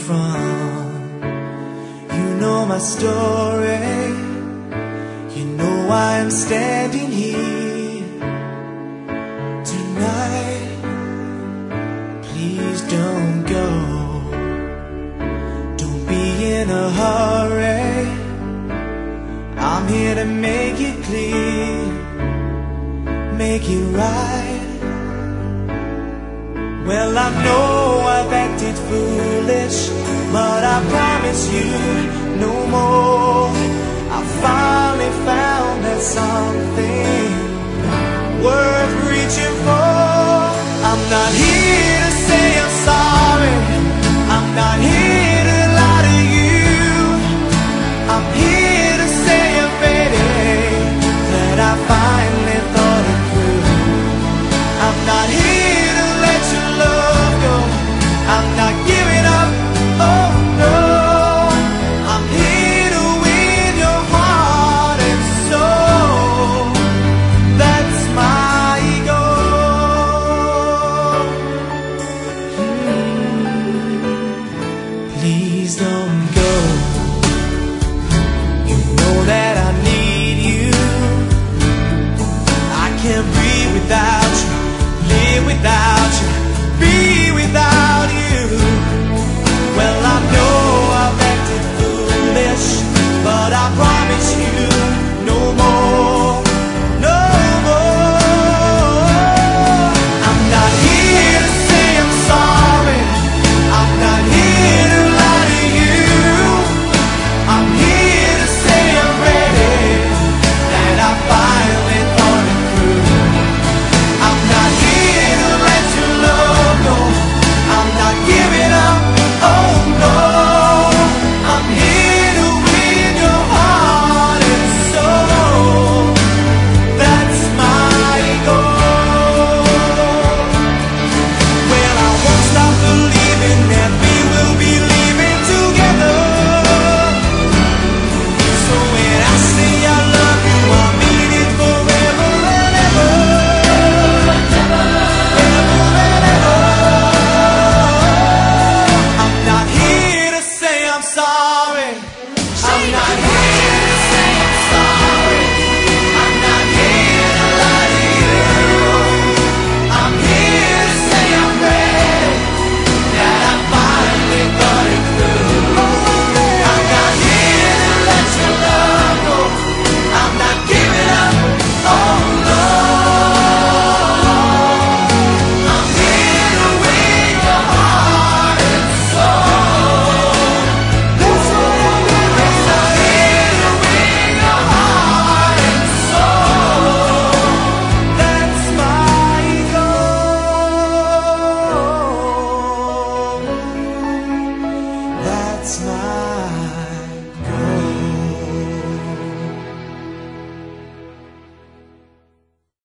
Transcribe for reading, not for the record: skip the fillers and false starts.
from. You know my story, you know why I'm standing here tonight. Please don't go, don't be in a hurry. I'm here to make it clear, make it right. Well, I know I've acted foolish, but I promise you no more. I finally found that something worth reaching for. I'm not here to say I'm sorry, I'm not here to lie to you. I'm here to say I'm ready, that I finally thought it through. I'm not here to let your love go, I'm not giving up, oh no. I'm here to win your heart and soul, that's my goal. Please don't go, you know that I need you. I can't breathe without you, live without you, be without you. Well, I know I've acted foolish, but I promise you no more, no more. I'm not here to say I'm sorry, I'm not here to lie to you. I'm here to say I'm ready, that I finally thought it through. I'm not here to let your love go, I'm not giving up, oh no. I'm here to win your heart and soul, that's my goal. Well, I won't stop believing that we will be living together. So when I say I love you, I mean it forever and ever, ever and ever. I'm not here to say I'm sorry, I'm not here to say I'm sorry, I'm not here to lie to you. I'm here to say I'm ready, that I finally thought it through. I'm not here to let your love go, I'm not giving up, oh no. I'm here to win your heart and soul. That's what I'm here to win your heart and soul. That's my goal. That's my